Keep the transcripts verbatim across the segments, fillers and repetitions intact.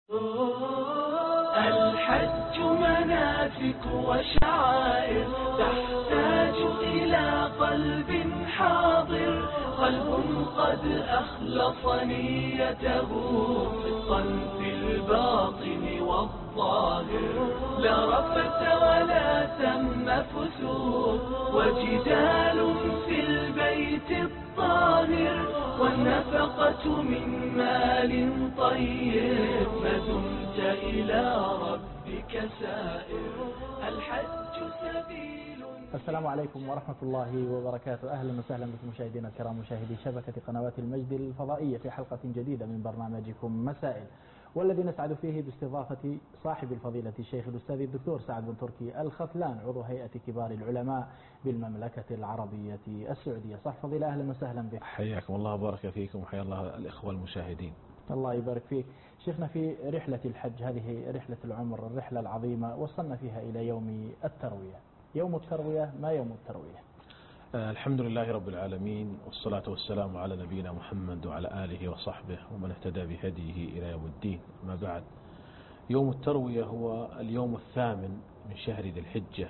الحج مناسك وشعائر تحتاج إلى قلب حاضر، قلب قد أخلص نيته صدقا في الباطن والظاهر، لا رفث ولا ثم فسوق وجدال في البيت الطاهر، والنفقة من مال طيب ما دمت إلى ربك سائر. الحج سبيل. السلام عليكم ورحمة الله وبركاته. أهلا وسهلا بكم مشاهدينا الكرام، مشاهدي شبكة قنوات المجد الفضائية في حلقة جديدة من برنامجكم مسائل، والذي نسعد فيه باستضافة صاحب الفضيلة الشيخ الأستاذ الدكتور سعد بن تركي الخثلان، عضو هيئة كبار العلماء بالمملكة العربية السعودية. صح فضيلة، أهلا وسهلا بك. حياكم الله وبارك فيكم وحيا الله الإخوة المشاهدين. الله يبارك فيك. شيخنا، في رحلة الحج، هذه رحلة العمر، الرحلة العظيمة، وصلنا فيها إلى يوم التروية. يوم التروية، ما يوم التروية؟ آه الحمد لله رب العالمين، والصلاة والسلام على نبينا محمد وعلى آله وصحبه ومن اهتدى بهديه إلى يوم الدين. ما بعد، يوم التروية هو اليوم الثامن من شهر ذي الحجة،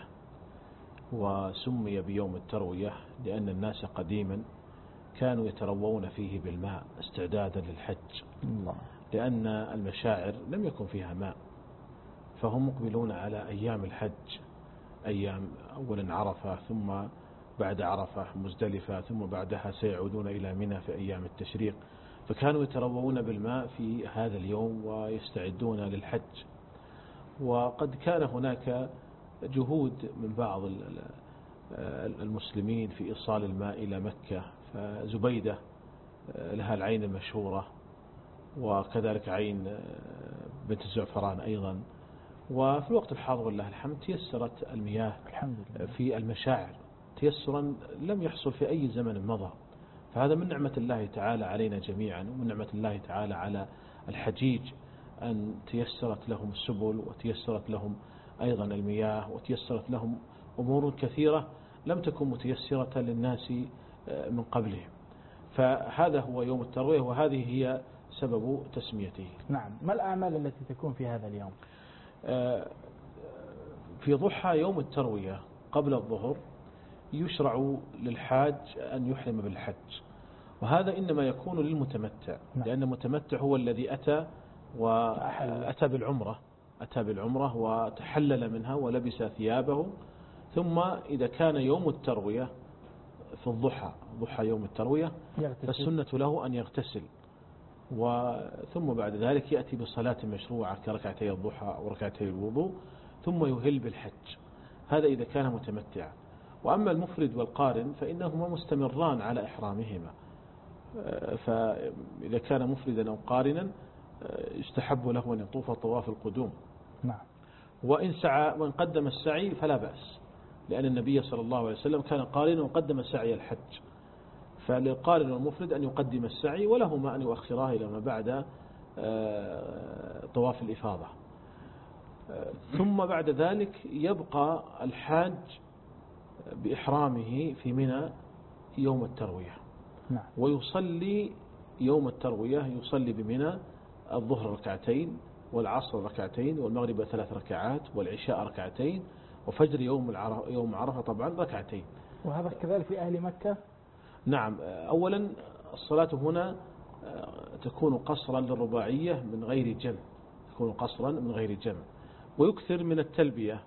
وسمي بيوم التروية لأن الناس قديما كانوا يتروون فيه بالماء استعدادا للحج، الله. لأن المشاعر لم يكن فيها ماء، فهم مقبلون على أيام الحج، أيام أولا عرفة، ثم بعد عرفة مزدلفة، ثم بعدها سيعودون إلى منى في أيام التشريق، فكانوا يتروون بالماء في هذا اليوم ويستعدون للحج. وقد كان هناك جهود من بعض المسلمين في إيصال الماء إلى مكة، فزبيدة لها العين المشهورة، وكذلك عين بنت الزعفران أيضا. وفي الوقت الحاضر والله الحمد تيسرت المياه في المشاعر تيسرا لم يحصل في أي زمن مضى، فهذا من نعمة الله تعالى علينا جميعا، ومن نعمة الله تعالى على الحجيج أن تيسرت لهم السبل، وتيسرت لهم أيضا المياه، وتيسرت لهم أمور كثيرة لم تكن متيسرة للناس من قبلهم. فهذا هو يوم التروية، وهذه هي سبب تسميته. نعم. ما الأعمال التي تكون في هذا اليوم؟ في ضحى يوم التروية قبل الظهر يشرع للحاج أن يحرم بالحج، وهذا إنما يكون للمتمتع. نعم. لأن المتمتع هو الذي أتى وأتى بالعمرة أتى بالعمرة وتحلل منها ولبس ثيابه، ثم إذا كان يوم التروية في الضحى، ضحى يوم التروية، فالسنة له أن يغتسل، وثم بعد ذلك يأتي بصلاة مشروعة كركعتي الضحى وركعتي الوضوء، ثم يهل بالحج. هذا إذا كان متمتعا. وأما المفرد والقارن فإنهما مستمران على إحرامهما، فإذا كان مفردا أو قارنا يستحب له أن يطوف طواف القدوم. نعم. وإن سعى وإن قدم السعي فلا بأس، لأن النبي صلى الله عليه وسلم كان قارنا وقدم سعي الحج، فللقارن والمفرد أن يقدم السعي، ولهما أن يؤخراه إلى ما بعد طواف الإفاضة. ثم بعد ذلك يبقى الحاج بإحرامه في منى يوم التروية. نعم. ويصلي يوم التروية يصلي بمنى الظهر ركعتين، والعصر ركعتين، والمغرب ثلاث ركعات، والعشاء ركعتين، وفجر يوم يوم عرفة طبعا ركعتين. وهذا كذلك في أهل مكة؟ نعم. أولا الصلاة هنا تكون قصرا للرباعية من غير جمع، تكون قصرا من غير جمع، ويكثر من التلبية،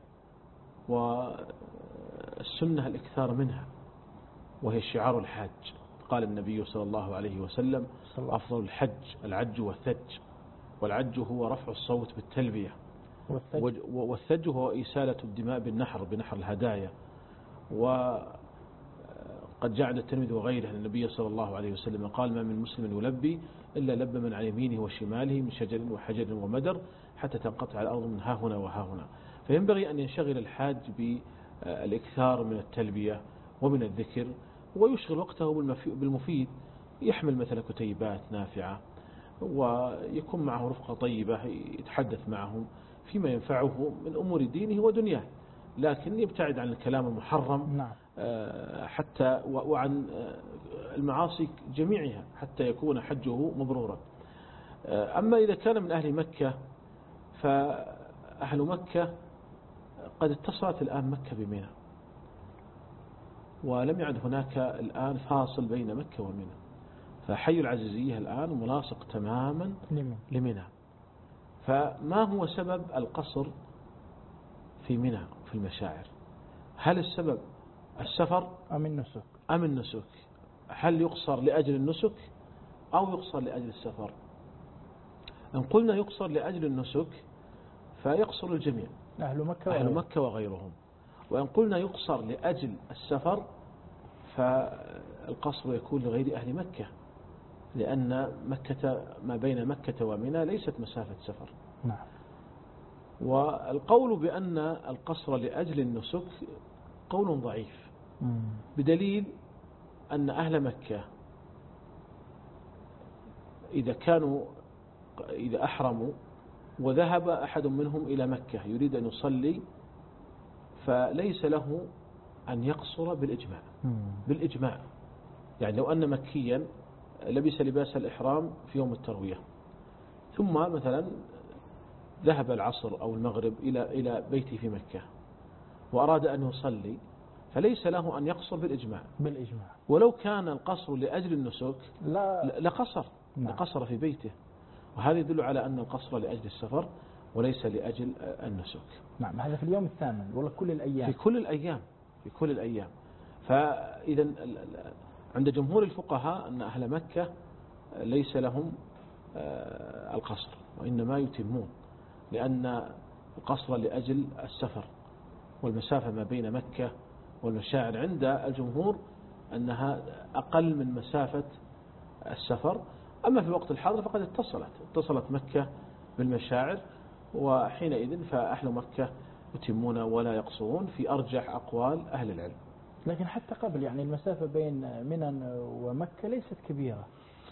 والسنة الإكثار منها، وهي شعار الحج. قال النبي صلى الله عليه وسلم: أفضل الحج العج والثج، والعج هو رفع الصوت بالتلبية، والثج, والثج هو إسالة الدماء بالنحر بنحر الهدايا. وقد جاء عند الترمذي وغيره أن النبي صلى الله عليه وسلم قال: ما من مسلم يلبي إلا لب من عن يمينه وشماله من شجر وحجر ومدر حتى تنقطع الأرض من ها هنا وها هنا. فينبغي أن ينشغل الحاج بالإكثار من التلبية ومن الذكر، ويشغل وقته بالمفيد، يحمل مثلا كتيبات نافعة، ويكون معه رفقة طيبة يتحدث معهم فيما ينفعه من أمور دينه ودنياه، لكن يبتعد عن الكلام المحرم. نعم. حتى وعن المعاصي جميعها حتى يكون حجه مبرورا. أما إذا كان من أهل مكة فأهل مكة قد اتصلت الآن مكة بمنى، ولم يعد هناك الآن فاصل بين مكة ومنى، فحي العزيزية الآن ملاصق تماما لمنى. فما هو سبب القصر في منى في المشاعر؟ هل السبب السفر أم النسك؟ أم النسك؟ هل يقصر لأجل النسك أو يقصر لأجل السفر؟ إن قلنا يقصر لأجل النسك فيقصر الجميع، أهل مكة أهل مكة وغيرهم. وإن قلنا يقصر لأجل السفر فالقصر يكون لغير أهل مكة، لأن مكة ما بين مكة ومنى ليست مسافة سفر. نعم. والقول بأن القصر لأجل النسك قول ضعيف، بدليل أن أهل مكة إذا كانوا إذا أحرموا وذهب أحد منهم إلى مكة يريد أن يصلي فليس له أن يقصر بالإجماع. بالإجماع يعني لو أن مكيا لبس لباس الإحرام في يوم التروية ثم مثلا ذهب العصر أو المغرب إلى إلى بيته في مكة وأراد أن يصلي فليس له أن يقصر بالإجماع. بالإجماع. ولو كان القصر لأجل النسك لا لقصر نعم. لقصر في بيته، وهذا يدل على أن القصر لأجل السفر وليس لأجل النسك. نعم. هذا في اليوم الثامن ولا كل الأيام؟ في كل الأيام، في كل الأيام. فإذا عند جمهور الفقهاء أن أهل مكة ليس لهم القصر وإنما يتمون، لأن القصر لأجل السفر والمسافة ما بين مكة والمشاعر عند الجمهور أنها أقل من مسافة السفر. أما في الوقت الحاضر فقد اتصلت اتصلت مكة بالمشاعر، وحينئذ فأهل مكة يتمون ولا يقصرون في أرجح أقوال أهل العلم. لكن حتى قبل يعني المسافة بين منى ومكة ليست كبيرة.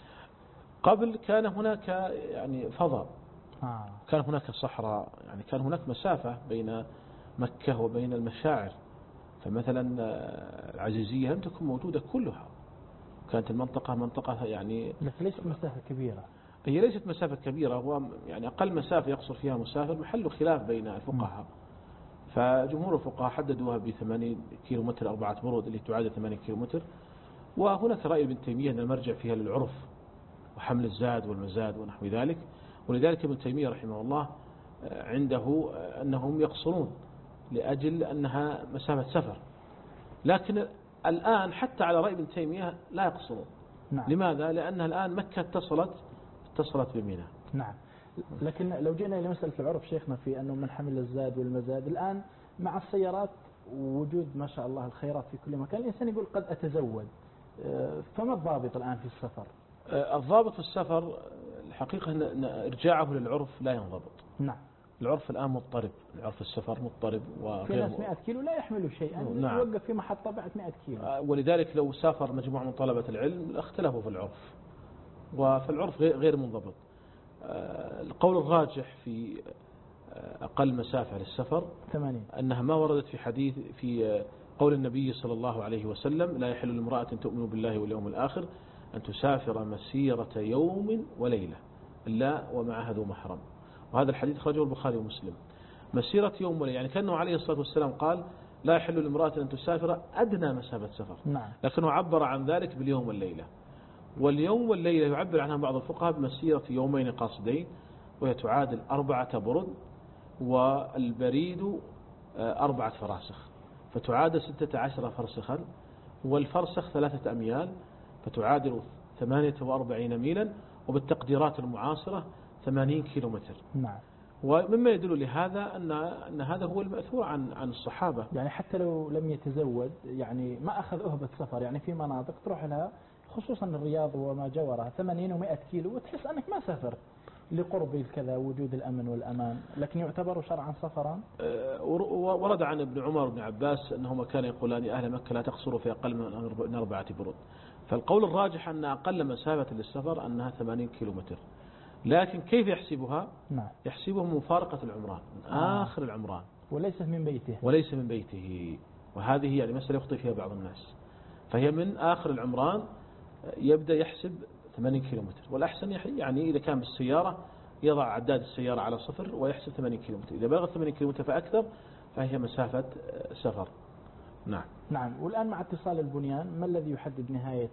قبل كان هناك يعني فضاء، آه. كان هناك صحراء، يعني كان هناك مسافة بين مكة وبين المشاعر. فمثلا العزيزية لم تكن موجودة كلها، كانت المنطقة منطقة يعني لكن ليست مسافة كبيرة. هي ليست مسافة كبيرة، هو يعني أقل مسافة يقصر فيها مسافر محل خلاف بين الفقهاء. فجمهور الفقهاء حددوها بثمانين كيلو متر أربعة برود اللي تعادل ثمانين كيلو متر. وهناك رأي ابن تيمية أن المرجع فيها للعرف وحمل الزاد والمزاد ونحو ذلك، ولذلك ابن تيمية رحمه الله عنده أنهم يقصرون لأجل أنها مسافة سفر. لكن الآن حتى على رأي ابن تيمية لا يقصرون. نعم. لماذا؟ لأنها الآن مكة اتصلت اتصلت بمنى. نعم. لكن لو جينا إلى مسألة العرف شيخنا في أنه من حمل الزاد والمزاد الآن مع السيارات ووجود ما شاء الله الخيرات في كل مكان الإنسان يقول قد أتزود، فما الضابط الآن في السفر؟ الضابط في السفر الحقيقة أن إرجاعه للعرف لا ينضبط. نعم. العرف الآن مضطرب، العرف السفر مضطرب في ناس مئة كيلو لا يحملوا شيئا. نعم. يوقف في محطة بعد مئة كيلو. ولذلك لو سافر مجموعة من طلبة العلم اختلفوا في العرف، وفي العرف غير منضبط. القول الراجح في أقل مسافة للسفر ثمانين أنها ما وردت في حديث في قول النبي صلى الله عليه وسلم: لا يحل لامرأة تؤمن بالله واليوم الآخر أن تسافر مسيرة يوم وليلة إلا ومعها ذو محرم. وهذا الحديث خرجه البخاري ومسلم. مسيرة يوم وليلة يعني كأنه عليه الصلاة والسلام قال: لا يحل لامرأة أن تسافر أدنى مسافة سفر. نعم. لكنه عبر عن ذلك باليوم والليلة. واليوم والليلة يعبر عنها بعض الفقهاء بمسيرة يومين قاصدين، وهي تعادل أربعة برد، والبريد أربعة فراسخ، فتعادل ستة عشر فرسخا، والفرسخ ثلاثة أميال فتعادل ثمانية وأربعين ميلا، وبالتقديرات المعاصرة ثمانين كيلو متر. نعم. ومما يدل لهذا أن أن هذا هو المأثور عن عن الصحابة. يعني حتى لو لم يتزود يعني ما أخذ أهبة سفر، يعني في مناطق تروح لها خصوصا الرياض وما جاورها ثمانين ومئة كيلو وتحس أنك ما سافرت لقرب الكذا وجود الأمن والأمان، لكن يعتبر شرعا سفرا. ورد عن ابن عمر وابن عباس أنهما كانوا يقولان أهل مكة لا تقصروا في أقل من أربعة برود. فالقول الراجح أن أقل مسافة للسفر أنها ثمانين كيلو متر. لكن كيف يحسبها؟ نعم. يحسبه مفارقة العمران من آه. آخر العمران، وليس من بيته. وليس من بيته. وهذه يعني مسألة يخطئ فيها بعض الناس. فهي من آخر العمران يبدأ يحسب ثمانين كيلو متر. والأحسن يعني إذا كان بالسيارة يضع عداد السيارة على صفر ويحسب ثمانين كيلومتر، إذا بلغت ثمانين كيلومتر فأكثر فهي مسافة سفر. نعم. نعم. والآن مع اتصال البنيان ما الذي يحدد نهاية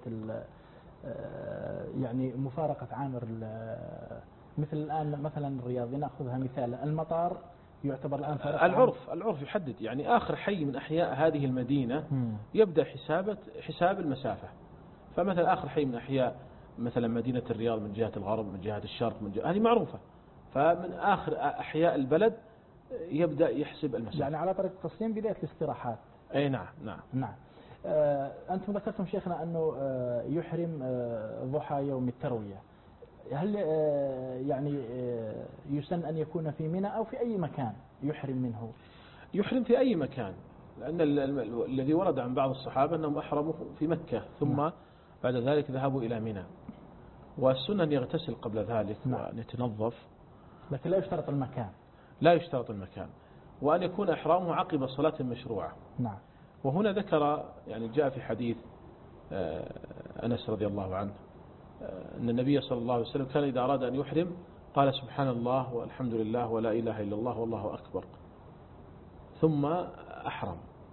يعني مفارقة عامر مثل الآن مثلا الرياض نأخذها مثال، المطار يعتبر الآن فارق العرف العرف يحدد يعني آخر حي من أحياء هذه المدينة يبدأ حسابة حساب المسافة. فمثلا آخر حي من أحياء مثلا مدينة الرياض من جهة الغرب من جهة الشرق من جهة هذه معروفة، فمن آخر أحياء البلد يبدأ يحسب المسافة. يعني على طريق التصميم بداية الاستراحات. أي نعم نعم نعم. آه أنتم ذكرتم شيخنا أنه آه يحرم آه ضحى يوم التروية، هل آه يعني آه يسن أن يكون في منى أو في أي مكان يحرم منه؟ يحرم في أي مكان، لأن الذي ورد عن بعض الصحابة أنهم أحرموا في مكة ثم نعم. بعد ذلك ذهبوا إلى منى، والسنة أن يغتسل قبل ذلك نعم. وأن يتنظف، لكن لا يشترط المكان. لا يشترط المكان، وأن يكون إحرامه عقب صلاة مشروعة. نعم. وهنا ذكر يعني جاء في حديث أنس رضي الله عنه أن النبي صلى الله عليه وسلم كان إذا أراد أن يحرم قال سبحان الله والحمد لله ولا إله إلا الله والله أكبر ثم أحرم.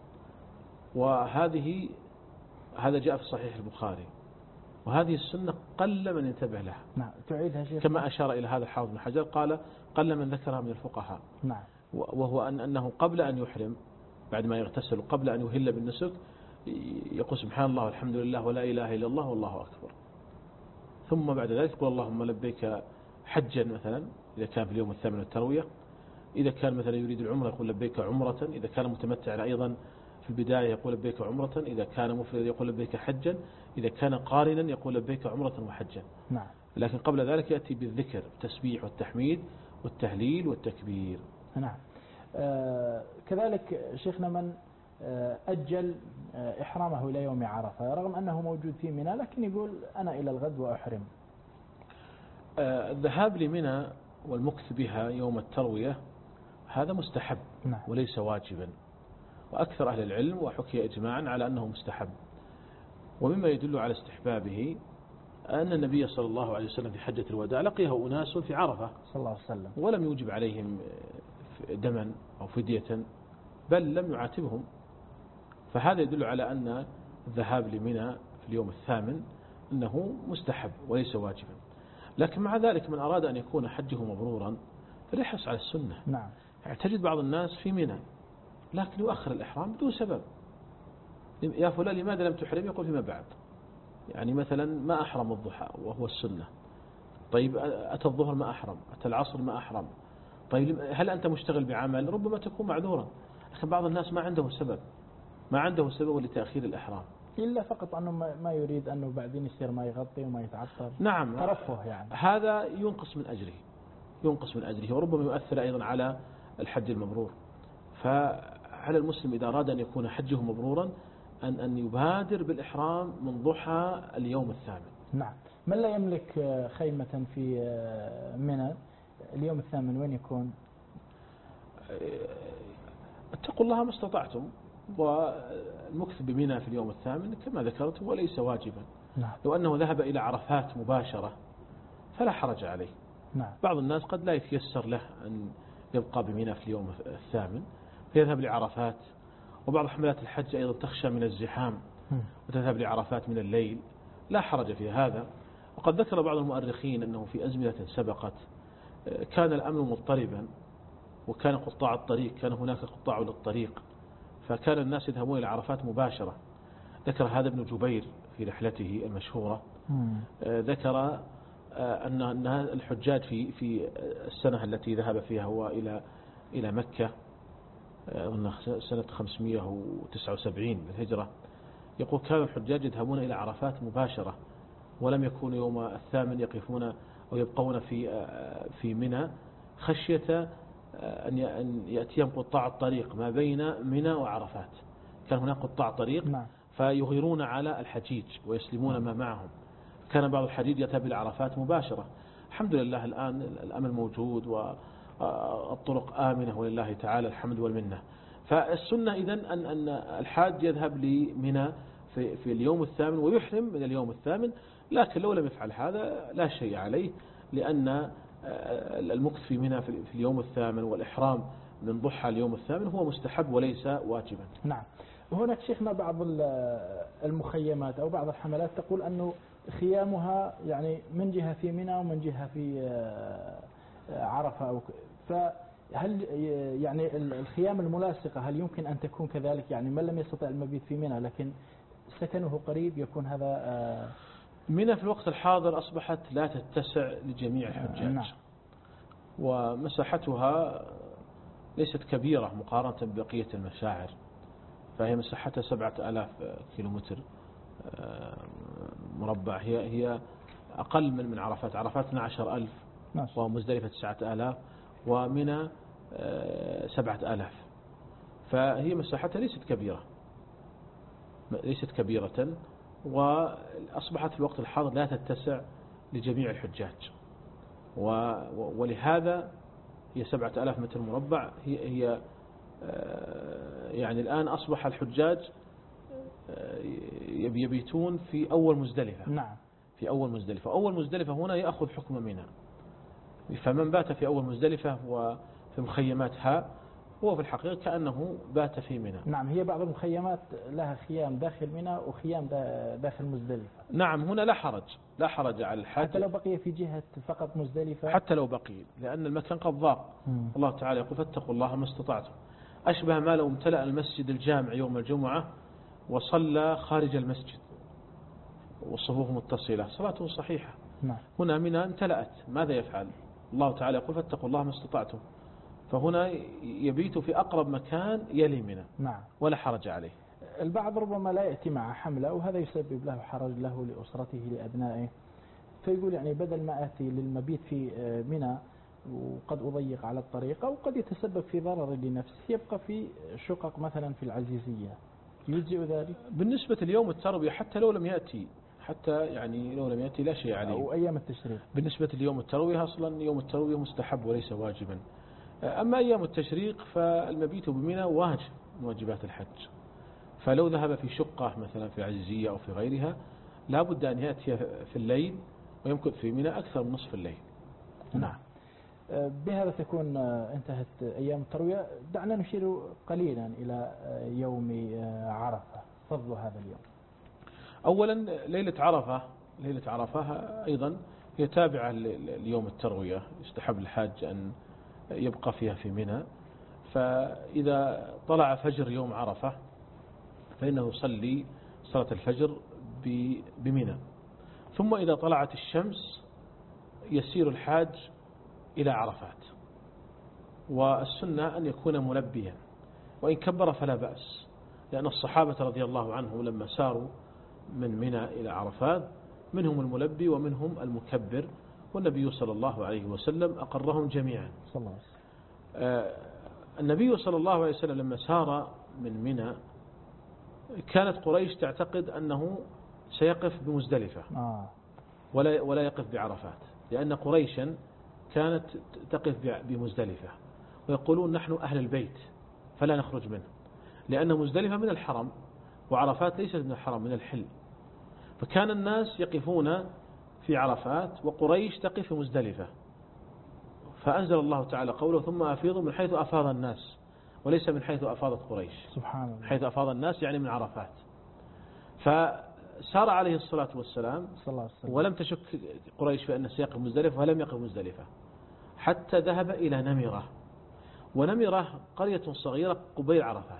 وهذه هذا جاء في صحيح البخاري، وهذه السنة قل من ينتبه لها. نعم. تعيدها شيخ. كما أشار إلى هذا الحافظ بن حجر قال قل من ذكرها من الفقهاء. نعم. وهو أن أنه قبل أن يحرم بعد ما يغتسل وقبل أن يهل بالنسك يقول سبحان الله والحمد لله ولا إله إلا الله والله أكبر، ثم بعد ذلك يقول اللهم لبيك حجا مثلا إذا كان في اليوم الثامن والتروية، إذا كان مثلا يريد العمرة يقول لبيك عمرة، إذا كان متمتعا أيضا في البداية يقول لبيك عمرة، إذا كان مفردا يقول لبيك حجا، إذا كان قارنا يقول لبيك عمرة وحجا. نعم. لكن قبل ذلك يأتي بالذكر التسبيح والتحميد والتهليل والتكبير. نعم. آه كذلك شيخنا من آه أجل آه إحرامه إلى يوم عرفة رغم أنه موجود في منى لكن يقول أنا إلى الغد وأحرم. آه الذهاب لمنى والمكث بها يوم التروية هذا مستحب. نعم. وليس واجبا، وأكثر أهل العلم وحكي إجماعا على أنه مستحب. ومما يدل على استحبابه أن النبي صلى الله عليه وسلم في حجة الوداع لقيه أناس في عرفة صلى الله عليه وسلم ولم يوجب عليهم دما أو فدية بل لم يعاتبهم، فهذا يدل على أن الذهاب لمنى في اليوم الثامن أنه مستحب وليس واجبا. لكن مع ذلك من أراد أن يكون حجه مبرورا فليحرص على السنة. نعم. تجد بعض الناس في منى لكن يؤخر الإحرام بدون سبب، يا فلان لماذا لم تحرم؟ يقول فيما بعد، يعني مثلا ما أحرم الضحى وهو السنة، طيب أتى الظهر ما أحرم، أتى العصر ما أحرم، طيب هل أنت مشتغل بعمل؟ ربما تكون معذورا. لكن بعض الناس ما عنده سبب ما عنده سبب لتأخير الإحرام إلا فقط أنه ما يريد أنه بعدين يصير ما يغطي وما يتعطر. نعم. ترفه يعني. هذا ينقص من أجره ينقص من أجره وربما يؤثر أيضا على الحج المبرور. فعلى المسلم إذا أراد أن يكون حجه مبرورا أن أن يبادر بالإحرام من ضحى اليوم الثامن. نعم. من لا يملك خيمة في منى اليوم الثامن وين يكون؟ اتقوا الله ما استطعتم، والمكث بمنى في اليوم الثامن كما ذكرت وليس واجبا. نعم. لو أنه ذهب إلى عرفات مباشرة فلا حرج عليه. نعم. بعض الناس قد لا يتيسر له أن يبقى بمنى في اليوم الثامن فيذهب لعرفات، وبعض حملات الحج أيضا تخشى من الزحام وتذهب لعرفات من الليل، لا حرج في هذا. وقد ذكر بعض المؤرخين أنه في أزمنة سبقت كان الأمر مضطربا وكان قطاع الطريق كان هناك قطاع للطريق فكان الناس يذهبون إلى عرفات مباشرة. ذكر هذا ابن جبير في رحلته المشهورة. ذكر أن الحجاج في في السنة التي ذهب فيها هو إلى إلى مكة سنة خمسمائة وتسعة وسبعين للهجرة، يقول كان الحجاج يذهبون إلى عرفات مباشرة ولم يكونوا يوم الثامن يقفون أو يبقون في في منى خشية أن يأتيهم قطاع الطريق ما بين منى وعرفات، كان هناك قطاع طريق فيغيرون على الحجيج ويسلمون ما معهم، كان بعض الحجيج يذهب إلى عرفات مباشرة. الحمد لله الآن الأمن موجود والطرق آمنة ولله تعالى الحمد والمنة. فالسنة إذن أن أن الحاج يذهب لمنى في في اليوم الثامن ويحرم من اليوم الثامن، لكن لو لم يفعل هذا لا شيء عليه، لأن المكث في منى في اليوم الثامن والإحرام من ضحى اليوم الثامن هو مستحب وليس واجبا. نعم. هناك شيخنا بعض المخيمات أو بعض الحملات تقول أنه خيامها يعني من جهة في منى ومن جهة في عرفة أو فهل يعني الخيام الملاصقة هل يمكن أن تكون كذلك؟ يعني من لم يستطع المبيت في منى لكن سكنه قريب يكون هذا. منى في الوقت الحاضر أصبحت لا تتسع لجميع الحجاج. نعم. ومساحتها ليست كبيرة مقارنة ببقية المشاعر، فهي مساحتها سبعة آلاف كيلومتر مربع، هي هي أقل من من عرفات. عرفات اثنا عشر ألف ومزدلفة تسعة آلاف ومنى سبعة آلاف، فهي مساحتها ليست كبيرة ليست كبيرة وأصبحت في الوقت الحاضر لا تتسع لجميع الحجاج، ولهذا هي سبعة آلاف متر مربع. هي هي يعني الآن أصبح الحجاج يبيتون في أول مزدلفة. نعم. في أول مزدلفة. أول مزدلفة هنا يأخذ حكم منى، فمن بات في أول مزدلفة وفي مخيماتها هو في الحقيقة كأنه بات في منى. نعم. هي بعض المخيمات لها خيام داخل منى وخيام داخل مزدلفة. نعم. هنا لا حرج لا حرج على الحاج حتى لو بقي في جهة فقط مزدلفة، حتى لو بقي، لأن المكان قد ضاق. مم. الله تعالى يقول فاتقوا الله ما استطعتم. أشبه ما لو امتلأ المسجد الجامع يوم الجمعة وصلى خارج المسجد والصفوف متصلة، صلاته صحيحة. نعم. هنا منى امتلأت، ماذا يفعل؟ الله تعالى يقول فاتقوا الله ما استطعتم، فهنا يبيت في أقرب مكان يلي منى. نعم. ولا حرج عليه. البعض ربما لا يأتي مع حملة وهذا يسبب له حرج له لأسرته لأبنائه، فيقول يعني بدل ما أتي للمبيت في منى وقد أضيق على الطريق أو قد يتسبب في ضرر لنفسه يبقى في شقق مثلا في العزيزية، يجزئ ذلك؟ بالنسبة ليوم التروية حتى لو لم يأتي حتى يعني لو لم يأتي لا شيء عليه. أو أيام التشريق. بالنسبة ليوم التروية أصلا يوم التروية مستحب وليس واجبا. أما أيام التشريق فالمبيت بمنى واجب من واجبات الحج، فلو ذهب في شقة مثلا في العزيزية أو في غيرها لا بد أن يأتي في الليل ويمكث في منى أكثر من نصف الليل. نعم. بهذا تكون انتهت أيام التروية. دعنا نشير قليلا إلى يوم عرفة، فضل هذا اليوم. أولا ليلة عرفة ليلة عرفة أيضا هي تابعة ليوم التروية، يستحب الحاج أن يبقى فيها في منى، فإذا طلع فجر يوم عرفة فإنه يصلي صلاة الفجر بمنى، ثم إذا طلعت الشمس يسير الحاج إلى عرفات، والسنة أن يكون ملبيا، وإن كبر فلا بأس، لأن الصحابة رضي الله عنهم لما ساروا من منى إلى عرفات منهم الملبي ومنهم المكبر، والنبي صلى الله عليه وسلم أقرهم جميعا. صلى الله عليه وسلم. آه النبي صلى الله عليه وسلم لما سار من منى كانت قريش تعتقد أنه سيقف بمزدلفة آه. ولا ولا يقف بعرفات، لأن قريشا كانت تقف بمزدلفة ويقولون نحن أهل البيت فلا نخرج منه، لأن مزدلفة من الحرم وعرفات ليست من الحرم من الحل، فكان الناس يقفون في عرفات وقريش تقف في مزدلفة، فأنزل الله تعالى قوله ثم أفيضوا من حيث أفاض الناس وليس من حيث أفاضت قريش. سبحان الله. حيث أفاض الناس يعني من عرفات. فسار عليه الصلاة والسلام صلى الله عليه وسلم ولم تشك قريش بأنه سيقف مزدلفة ولم يقف مزدلفة حتى ذهب إلى نمرة، ونمرة قرية صغيرة قبيل عرفات،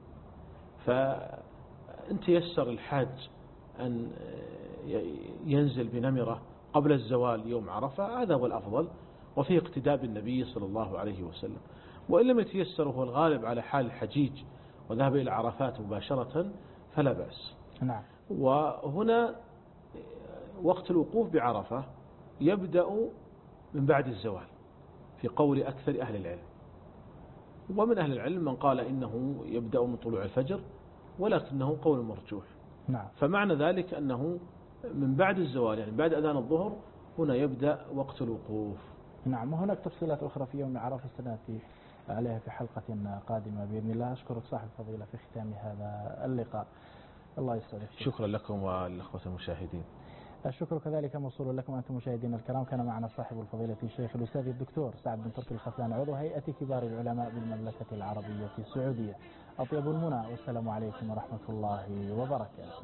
فأنت يسر الحاج أن ينزل بنمرة قبل الزوال يوم عرفة، هذا هو الأفضل وفيه اقتداء بالنبي صلى الله عليه وسلم. وإن لم يتيسر وهو الغالب على حال الحجيج وذهب إلى عرفات مباشرة فلا بأس. نعم. وهنا وقت الوقوف بعرفة يبدأ من بعد الزوال في قول أكثر أهل العلم، ومن أهل العلم من قال إنه يبدأ من طلوع الفجر ولكنه قول مرجوح. نعم. فمعنى ذلك أنه من بعد الزوال يعني بعد أذان الظهر هنا يبدأ وقت الوقوف. نعم. وهناك تفصيلات أخرى في يوم عرفة سنأتي عليها في حلقة قادمة بإذن الله. أشكرك صاحب الفضيلة في ختام هذا اللقاء. الله يسعدك. شكرا لكم والأخوة المشاهدين. الشكر كذلك موصول لكم أنتم مشاهدينا الكرام. كان معنا صاحب الفضيلة الشيخ الأستاذ الدكتور سعد بن تركي الخسان عضو هيئة كبار العلماء بالمملكة العربية السعودية. أطيب المنى والسلام عليكم ورحمة الله وبركاته.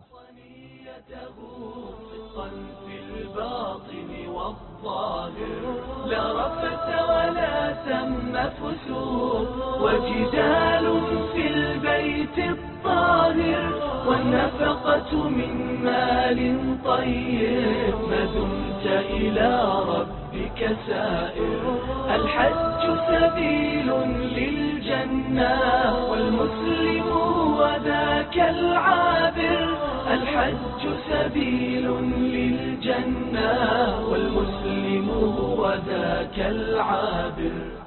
في الباطن والظاهر لا رفث ولا ثم فسوق وجدال في البيت الطاهر والنفقة من مال طيب ما دمت إلى ربك سائر. الحج سبيل للجنة والمسلم هو ذاك العابر. الحج سبيل للجنة والمسلم هو ذاك العابر.